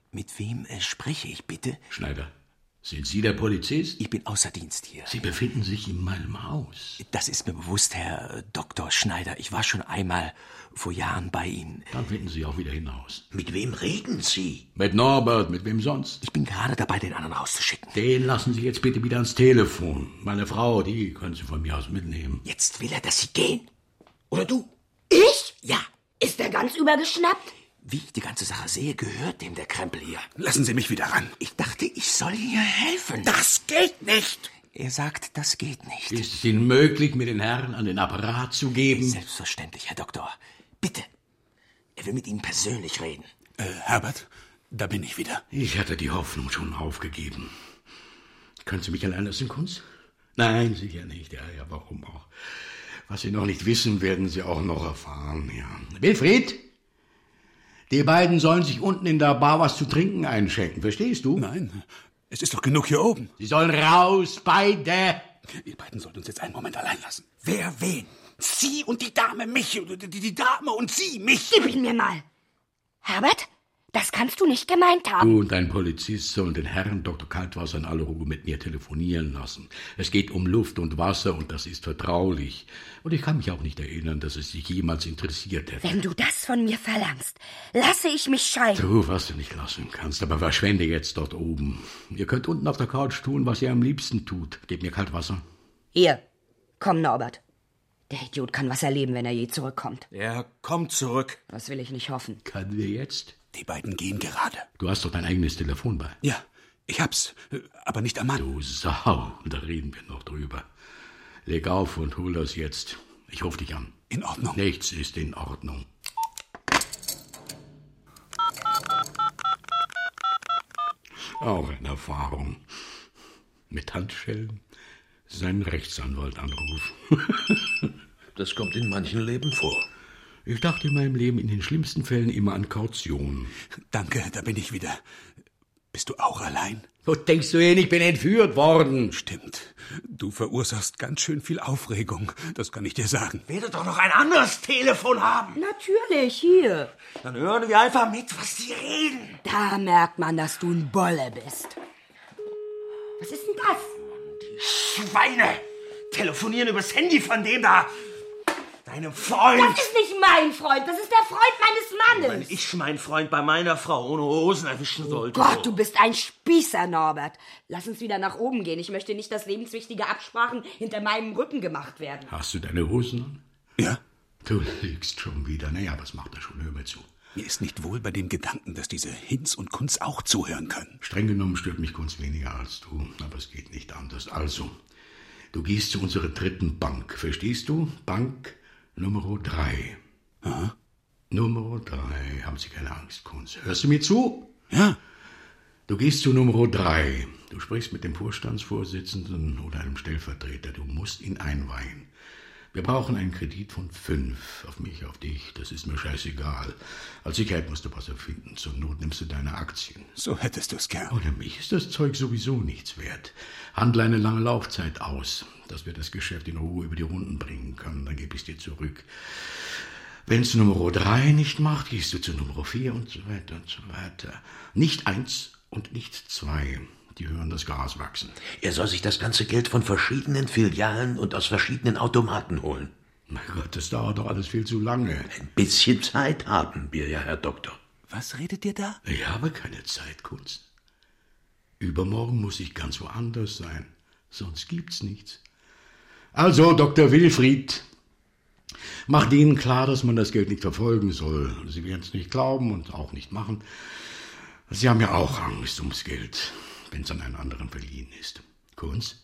Mit wem äh, spreche ich bitte? Schneider, sind Sie der Polizist? Ich bin außer Dienst hier. Sie befinden sich in meinem Haus. Das ist mir bewusst, Herr äh, Doktor Schneider. Ich war schon einmal vor Jahren bei Ihnen. Dann finden Sie auch wieder hinaus. Mit wem reden Sie? Mit Norbert, mit wem sonst? Ich bin gerade dabei, den anderen rauszuschicken. Den lassen Sie jetzt bitte wieder ans Telefon. Meine Frau, die können Sie von mir aus mitnehmen. Jetzt will er, dass Sie gehen. Oder du? Ich? Ja. Ist er ganz übergeschnappt? Wie ich die ganze Sache sehe, gehört dem der Krempel hier. Lassen Sie mich wieder ran. Ich dachte, ich soll hier helfen. Das geht nicht. Er sagt, das geht nicht. Ist es Ihnen möglich, mir den Herrn an den Apparat zu geben? Selbstverständlich, Herr Doktor. Bitte. Er will mit Ihnen persönlich reden. Äh, Herbert, da bin ich wieder. Ich hatte die Hoffnung schon aufgegeben. Können Sie mich allein lassen, Kunz? Nein, sicher nicht. Ja, ja, warum auch? Was Sie noch nicht wissen, werden Sie auch noch erfahren, ja. Wilfried? Die beiden sollen sich unten in der Bar was zu trinken einschenken, verstehst du? Nein, es ist doch genug hier oben. Sie sollen raus, beide! Ihr beiden sollt uns jetzt einen Moment allein lassen. Wer wen? Sie und die Dame mich, die, die, die Dame und Sie mich. Gib ihn mir mal. Herbert, das kannst du nicht gemeint haben. Du und dein Polizist sollen den Herrn Doktor Kaltwasser in aller Ruhe mit mir telefonieren lassen. Es geht um Luft und Wasser und das ist vertraulich. Und ich kann mich auch nicht erinnern, dass es dich jemals interessiert hätte. Wenn du das von mir verlangst, lasse ich mich scheiden. Tu, was du nicht lassen kannst, aber verschwende jetzt dort oben. Ihr könnt unten auf der Couch tun, was ihr am liebsten tut. Gebt mir Kaltwasser. Hier, komm, Norbert. Der Idiot kann was erleben, wenn er je zurückkommt. Er kommt zurück. Das will ich nicht hoffen. Können wir jetzt? Die beiden gehen gerade. Du hast doch dein eigenes Telefon bei. Ja, ich hab's, aber nicht am Mann. Du Sau, da reden wir noch drüber. Leg auf und hol das jetzt. Ich ruf dich an. In Ordnung. Nichts ist in Ordnung. Auch eine Erfahrung. Mit Handschellen seinen Rechtsanwalt anrufen. Das kommt in manchen Leben vor. Ich dachte in meinem Leben in den schlimmsten Fällen immer an Kaution. Danke, da bin ich wieder. Bist du auch allein? So denkst du hin, ich bin entführt worden. Stimmt. Du verursachst ganz schön viel Aufregung. Das kann ich dir sagen. Werdet doch noch ein anderes Telefon haben. Natürlich, hier. Dann hören wir einfach mit, was die reden. Da merkt man, dass du ein Bolle bist. Was ist denn das? Die Schweine telefonieren übers Handy von dem da. Deinem Freund. Das ist nicht mein Freund, das ist der Freund meines Mannes. Wenn ich meinen Freund bei meiner Frau ohne Hosen erwischen sollte. Oh Gott, du bist ein Spießer, Norbert. Lass uns wieder nach oben gehen. Ich möchte nicht, dass lebenswichtige Absprachen hinter meinem Rücken gemacht werden. Hast du deine Hosen an? Ja. Du lügst schon wieder. Naja, was macht er schon? Hör mir zu. Mir ist nicht wohl bei dem Gedanken, dass diese Hinz und Kunz auch zuhören können. Streng genommen stört mich Kunz weniger als du. Aber es geht nicht anders. Also, du gehst zu unserer dritten Bank. Verstehst du? Bank Nummer drei. Aha. Nummer drei. Haben Sie keine Angst, Kunz. Hörst du mir zu? Ja. Du gehst zu Nummer drei. Du sprichst mit dem Vorstandsvorsitzenden oder einem Stellvertreter. Du musst ihn einweihen. Wir brauchen einen Kredit von fünf. Auf mich, auf dich. Das ist mir scheißegal. Als Sicherheit musst du was erfinden. Zur Not nimmst du deine Aktien. So hättest du's gern. Ohne mich ist das Zeug sowieso nichts wert. Handle eine lange Laufzeit aus, dass wir das Geschäft in Ruhe über die Runden bringen können. Dann gebe ich es dir zurück. Wenn es Nummer drei nicht macht, gehst du zu Nummer vier und so weiter und so weiter. Nicht eins und nicht zwei. Die hören das Gas wachsen. Er soll sich das ganze Geld von verschiedenen Filialen und aus verschiedenen Automaten holen. Mein Gott, das dauert doch alles viel zu lange. Ein bisschen Zeit haben wir ja, Herr Doktor. Was redet ihr da? Ich habe keine Zeit, Kunz. Übermorgen muss ich ganz woanders sein. Sonst gibt's nichts. Also, Doktor Wilfried, macht Ihnen klar, dass man das Geld nicht verfolgen soll. Sie werden es nicht glauben und auch nicht machen. Sie haben ja auch Angst ums Geld, wenn es an einen anderen verliehen ist. Kunz?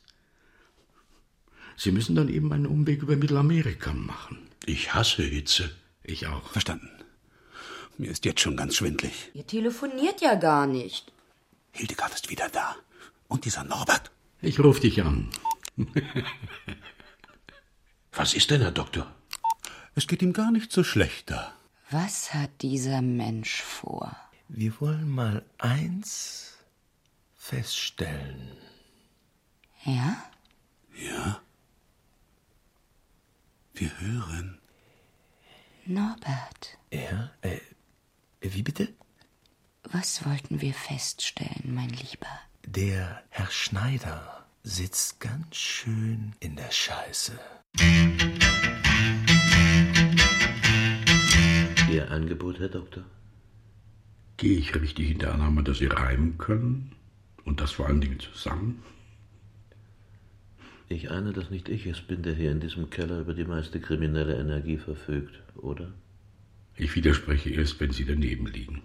Sie müssen dann eben einen Umweg über Mittelamerika machen. Ich hasse Hitze. Ich auch. Verstanden. Mir ist jetzt schon ganz schwindlig. Ihr telefoniert ja gar nicht. Hildegard ist wieder da. Und dieser Norbert. Ich ruf dich an. Was ist denn, Herr Doktor? Es geht ihm gar nicht so schlecht da. Was hat dieser Mensch vor? Wir wollen mal eins feststellen. Ja? Ja? Wir hören. Norbert. Ja, äh, wie bitte? Was wollten wir feststellen, mein Lieber? Der Herr Schneider sitzt ganz schön in der Scheiße. Ihr Angebot, Herr Doktor? Gehe ich richtig in der Annahme, dass Sie reimen können? Und das vor allen Dingen zusammen? Ich ahne, dass nicht ich es bin, der hier in diesem Keller über die meiste kriminelle Energie verfügt, oder? Ich widerspreche erst, wenn Sie daneben liegen.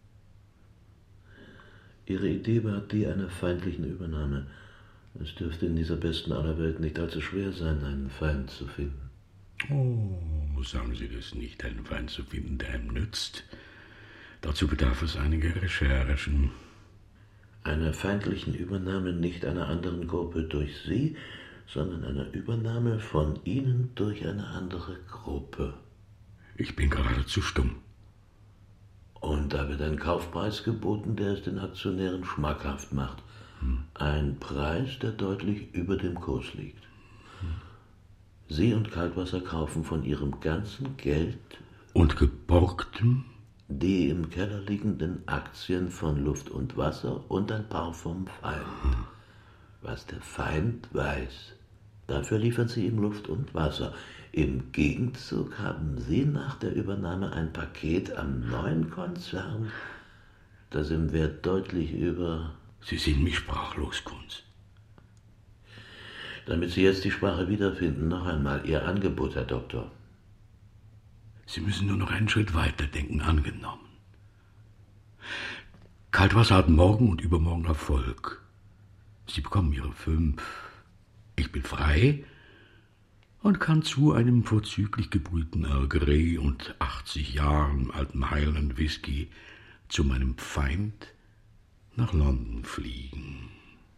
Ihre Idee war die einer feindlichen Übernahme. Es dürfte in dieser besten aller Welt nicht allzu schwer sein, einen Feind zu finden. Oh, sagen Sie das nicht, einen Feind zu finden, der einem nützt. Dazu bedarf es einiger Recherchen. Einer feindlichen Übernahme nicht einer anderen Gruppe durch Sie, sondern einer Übernahme von Ihnen durch eine andere Gruppe. Ich bin geradezu stumm. Und da wird ein Kaufpreis geboten, der es den Aktionären schmackhaft macht. Hm. Ein Preis, der deutlich über dem Kurs liegt. Hm. Sie und Kaltwasser kaufen von ihrem ganzen Geld und geborgtem die im Keller liegenden Aktien von Luft und Wasser und ein paar vom Feind. Hm. Was der Feind weiß, dafür liefern Sie ihm Luft und Wasser. Im Gegenzug haben Sie nach der Übernahme ein Paket am neuen Konzern, das im Wert deutlich über... Sie sehen mich sprachlos, Kunz. Damit Sie jetzt die Sprache wiederfinden, noch einmal Ihr Angebot, Herr Doktor. Sie müssen nur noch einen Schritt weiter denken, angenommen. Kaltwasser hat morgen und übermorgen Erfolg. Sie bekommen Ihre fünf. Ich bin frei und kann zu einem vorzüglich gebrühten Earl Grey und achtzig Jahren altem Highland Whisky zu meinem Feind nach London fliegen.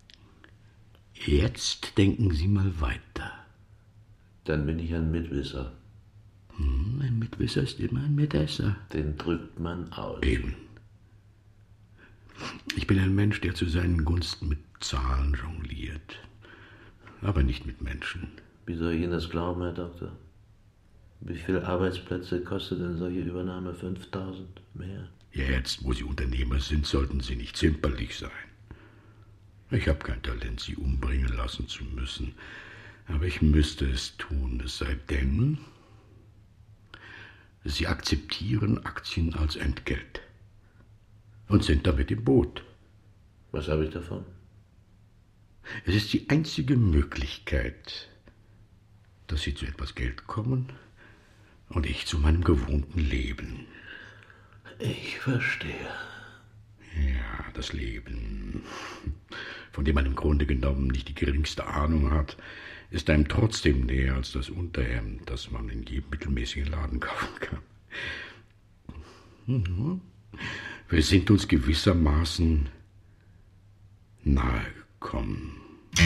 Jetzt denken Sie mal weiter. Dann bin ich ein Mitwisser. Hm, ein Mitwisser ist immer ein Mitesser. Den drückt man aus. Eben. Ich bin ein Mensch, der zu seinen Gunsten mit Zahlen jongliert, aber nicht mit Menschen. Wie soll ich Ihnen das glauben, Herr Doktor? Wie viele Arbeitsplätze kostet denn solche Übernahme? fünftausend? Mehr? Ja, jetzt, wo Sie Unternehmer sind, sollten Sie nicht zimperlich sein. Ich habe kein Talent, Sie umbringen lassen zu müssen, aber ich müsste es tun, es sei denn, Sie akzeptieren Aktien als Entgelt und sind damit im Boot. Was habe ich davon? Es ist die einzige Möglichkeit, dass Sie zu etwas Geld kommen und ich zu meinem gewohnten Leben. Ich verstehe. Ja, das Leben, von dem man im Grunde genommen nicht die geringste Ahnung hat, ist einem trotzdem näher als das Unterhemd, das man in jedem mittelmäßigen Laden kaufen kann. Mhm. Wir sind uns gewissermaßen nahe gekommen.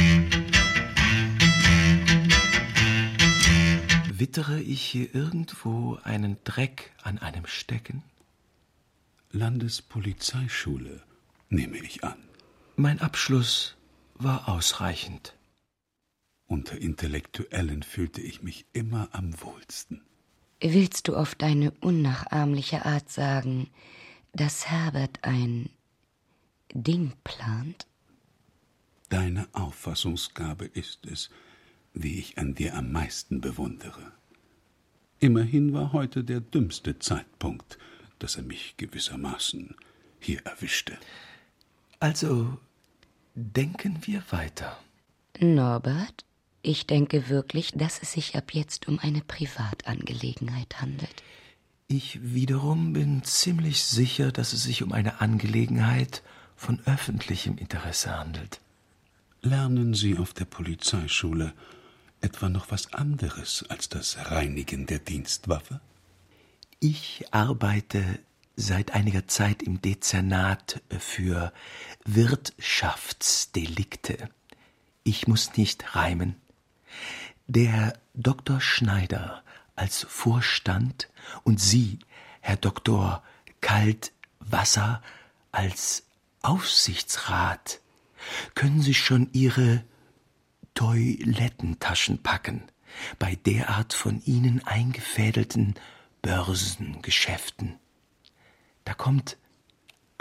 Wittere ich hier irgendwo einen Dreck an einem Stecken? Landespolizeischule, nehme ich an. Mein Abschluss war ausreichend. Unter Intellektuellen fühlte ich mich immer am wohlsten. Willst du auf deine unnachahmliche Art sagen, dass Herbert ein Ding plant? Deine Auffassungsgabe ist es, die ich an dir am meisten bewundere. Immerhin war heute der dümmste Zeitpunkt, dass er mich gewissermaßen hier erwischte. Also denken wir weiter. Norbert, ich denke wirklich, dass es sich ab jetzt um eine Privatangelegenheit handelt. Ich wiederum bin ziemlich sicher, dass es sich um eine Angelegenheit von öffentlichem Interesse handelt. Lernen Sie auf der Polizeischule etwa noch was anderes als das Reinigen der Dienstwaffe? Ich arbeite seit einiger Zeit im Dezernat für Wirtschaftsdelikte. Ich muss nicht reimen. Der Doktor Schneider als Vorstand und Sie, Herr Doktor Kaltwasser, als Aufsichtsrat. Können Sie schon Ihre Toilettentaschen packen bei derart von Ihnen eingefädelten Börsengeschäften? Da kommt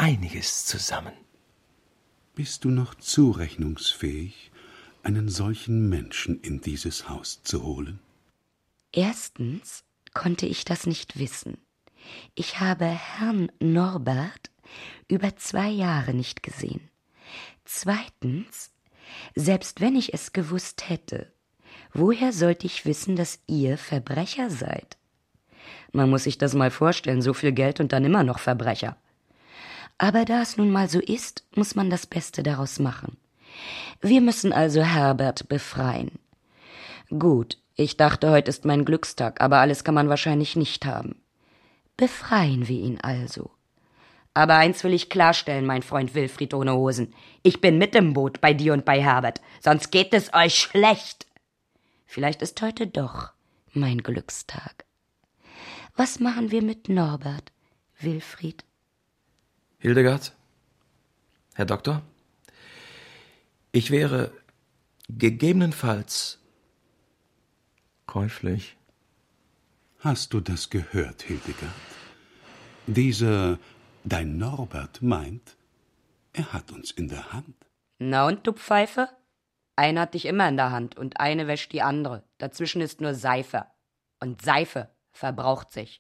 einiges zusammen. Bist du noch zurechnungsfähig, einen solchen Menschen in dieses Haus zu holen? Erstens konnte ich das nicht wissen. Ich habe Herrn Norbert über zwei Jahre nicht gesehen. Zweitens, selbst wenn ich es gewusst hätte, woher sollte ich wissen, dass ihr Verbrecher seid? Man muss sich das mal vorstellen, so viel Geld und dann immer noch Verbrecher. Aber da es nun mal so ist, muss man das Beste daraus machen. Wir müssen also Herbert befreien. Gut, ich dachte, heute ist mein Glückstag, aber alles kann man wahrscheinlich nicht haben. Befreien wir ihn also. Aber eins will ich klarstellen, mein Freund Wilfried ohne Hosen. Ich bin mit im Boot bei dir und bei Herbert, sonst geht es euch schlecht. Vielleicht ist heute doch mein Glückstag. Was machen wir mit Norbert, Wilfried? Hildegard, Herr Doktor, ich wäre gegebenenfalls käuflich. Hast du das gehört, Hildegard? Dieser, dein Norbert, meint, er hat uns in der Hand. Na und, du Pfeife? Eine hat dich immer in der Hand und eine wäscht die andere. Dazwischen ist nur Seife. Und Seife verbraucht sich.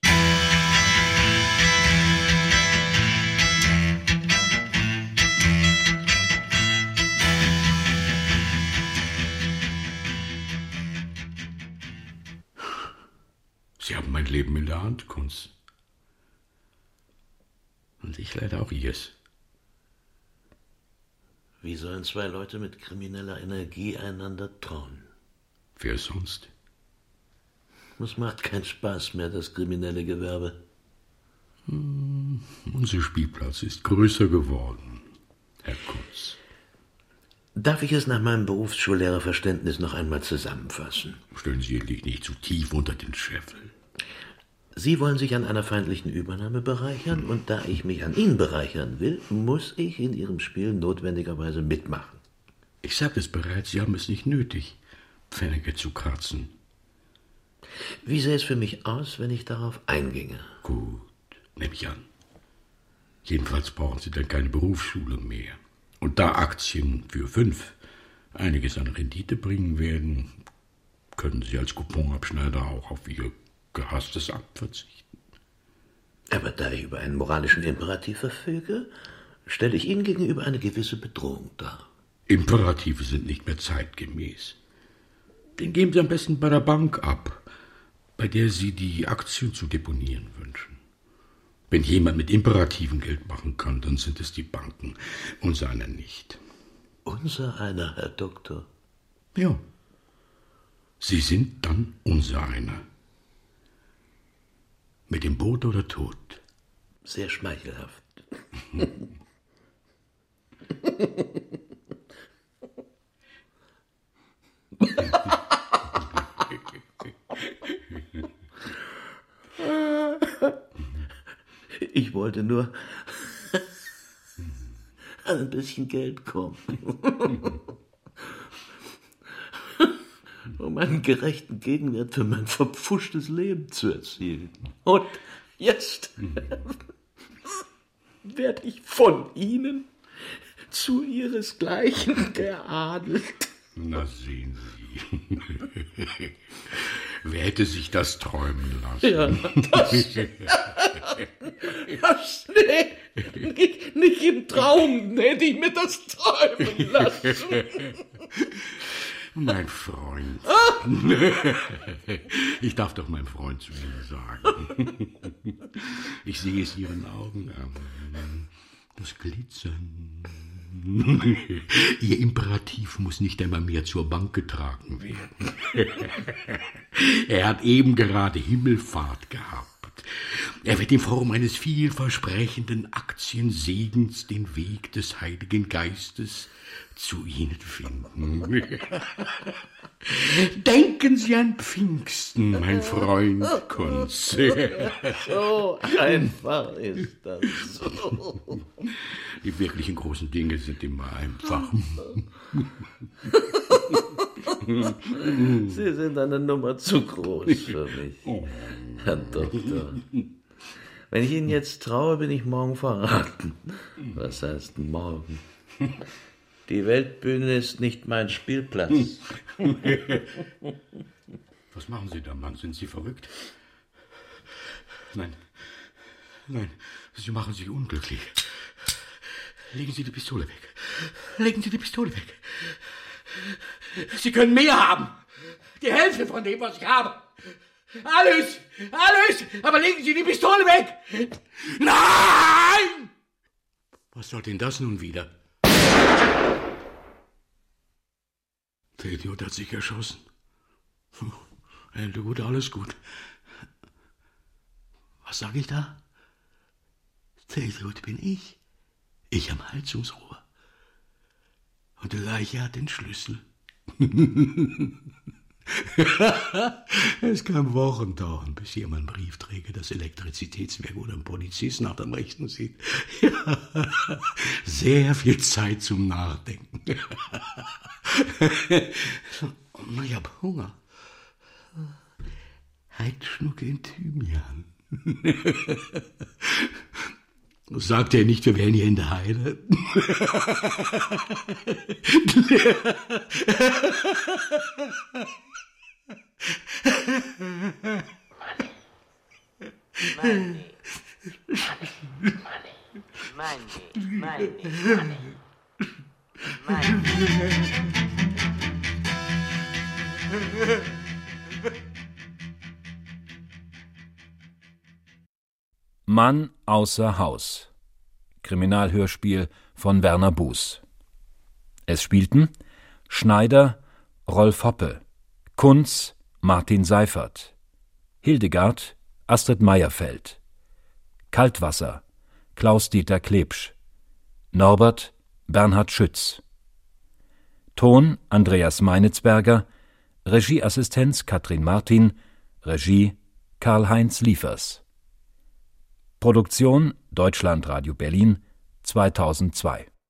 Sie haben mein Leben in der Hand, Kunz. Und ich leider auch ihrs. Wie sollen zwei Leute mit krimineller Energie einander trauen? Wer sonst? Es macht keinen Spaß mehr, das kriminelle Gewerbe. Hm, unser Spielplatz ist größer geworden, Herr Kunz. Darf ich es nach meinem Berufsschullehrerverständnis noch einmal zusammenfassen? Stellen Sie endlich nicht zu tief unter den Scheffel. Sie wollen sich an einer feindlichen Übernahme bereichern, und da ich mich an Ihnen bereichern will, muss ich in Ihrem Spiel notwendigerweise mitmachen. Ich sagte es bereits, Sie haben es nicht nötig, Pfennige zu kratzen. Wie sähe es für mich aus, wenn ich darauf einginge? Gut, nehme ich an. Jedenfalls brauchen Sie dann keine Berufsschule mehr. Und da Aktien für fünf einiges an Rendite bringen werden, können Sie als Couponabschneider auch auf Ihr gehasstes Amt verzichten. Aber da ich über einen moralischen Imperativ verfüge, stelle ich Ihnen gegenüber eine gewisse Bedrohung dar. Imperative sind nicht mehr zeitgemäß. Den geben Sie am besten bei der Bank ab, bei der Sie die Aktien zu deponieren wünschen. Wenn jemand mit Imperativen Geld machen kann, dann sind es die Banken, unser einer nicht. Unser einer, Herr Doktor? Ja. Sie sind dann unser einer. Mit dem Boot oder Tod? Sehr schmeichelhaft. Ich wollte nur an ein bisschen Geld kommen, um einen gerechten Gegenwert für mein verpfuschtes Leben zu erzielen. Und jetzt werde ich von Ihnen zu Ihresgleichen geadelt. Na, sehen Sie. Wer hätte sich das träumen lassen? Ja, das, das nee, nicht, nicht im Traum hätte ich mir das träumen lassen. Mein Freund. Ich darf doch mein Freund zu Ihnen sagen. Ich sehe es Ihren Augen an. Das Glitzern. Ihr Imperativ muss nicht einmal mehr zur Bank getragen werden. Er hat eben gerade Himmelfahrt gehabt. Er wird in Form eines vielversprechenden Aktiensegens den Weg des Heiligen Geistes zu Ihnen finden. Denken Sie an Pfingsten, mein Freund Kunz. So einfach ist das so. Die wirklichen großen Dinge sind immer einfach. Sie sind eine Nummer zu groß für mich, Herr Doktor. Wenn ich Ihnen jetzt traue, bin ich morgen verraten. Was heißt morgen? Die Weltbühne ist nicht mein Spielplatz. Was machen Sie da, Mann? Sind Sie verrückt? Nein, nein, Sie machen sich unglücklich. Legen Sie die Pistole weg. Legen Sie die Pistole weg. Sie können mehr haben. Die Hälfte von dem, was ich habe. Alles, alles, aber legen Sie die Pistole weg. Nein! Was soll denn das nun wieder? Der Idiot hat sich erschossen. Gut, alles gut. Was sage ich da? Der Idiot bin ich. Ich am Heizungsrohr. Und der Leiche hat den Schlüssel. Es kann Wochen dauern, bis jemand Briefträger das Elektrizitätswerk oder einen Polizisten nach dem Rechten sieht. Ja, sehr viel Zeit zum Nachdenken. Ich hab Hunger. Heidschnucke in Thymian. Sagt er nicht, wir wären hier in der Heide? Money. Money. Money. Money. Money. Mann außer Haus. Kriminalhörspiel von Werner Buß. Es spielten Schneider Rolf Hoppe, Kunz Martin Seifert, Hildegard Astrid Meierfeld, Kaltwasser Klaus-Dieter Klebsch, Norbert Bernhard Schütz, Ton Andreas Meinitzberger, Regieassistenz Katrin Martin, Regie Karl-Heinz Liefers. Produktion Deutschlandradio Berlin zweitausendzwei